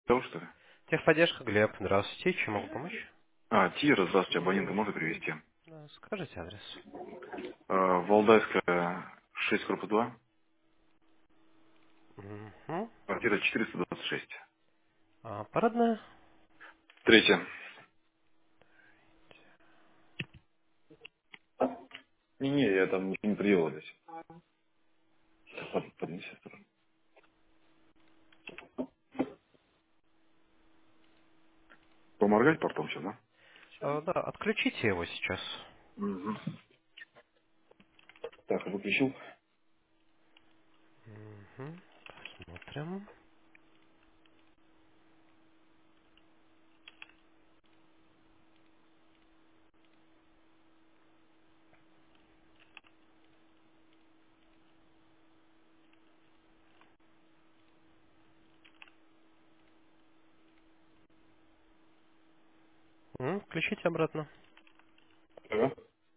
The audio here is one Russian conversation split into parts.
Того, что ли? Техподдержка, Глеб. Здравствуйте. Чем могу помочь? Тира, здравствуйте, абонента можно привести? Да, скажите адрес. Валдайская, 6, корпус 2, Угу. квартира 426. Парадная? Третья. Не, я там ничего не приделал здесь. Поднеси. Поморгать потом все, да? Да, отключите его сейчас. Угу. Так, выключил. Угу. Посмотрим. Включите обратно. Ага.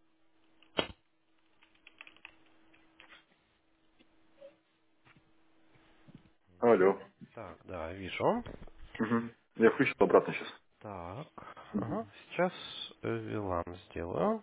Алло. Так, да, вижу. Угу. Я включил обратно сейчас. Так, ага. Сейчас VLAN сделаю.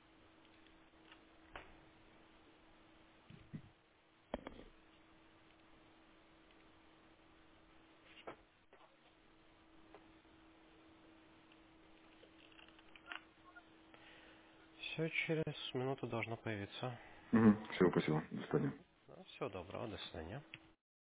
Все через минуту должно появиться. Угу. Все, спасибо. До свидания. Всего доброго, до свидания.